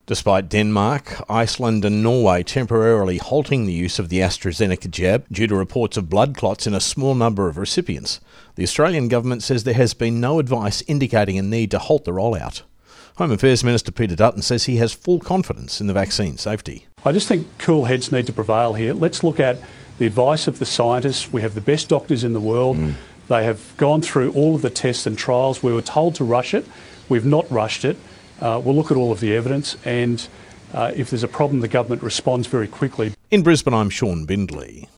Despite Denmark, Iceland and Norway temporarily halting the use of the AstraZeneca jab due to reports of blood clots in a small number of recipients, the Australian government says there has been no advice indicating a need to halt the rollout. Home Affairs Minister Peter Dutton says he has full confidence in the vaccine safety. I just think cool heads need to prevail here. Let's look at the advice of the scientists. We have the best doctors in the world. They have gone through all of the tests and trials. We were told to rush it. We've not rushed it. We'll look at all of the evidence, and if there's a problem, the government responds very quickly. In Brisbane, I'm Sean Bindley.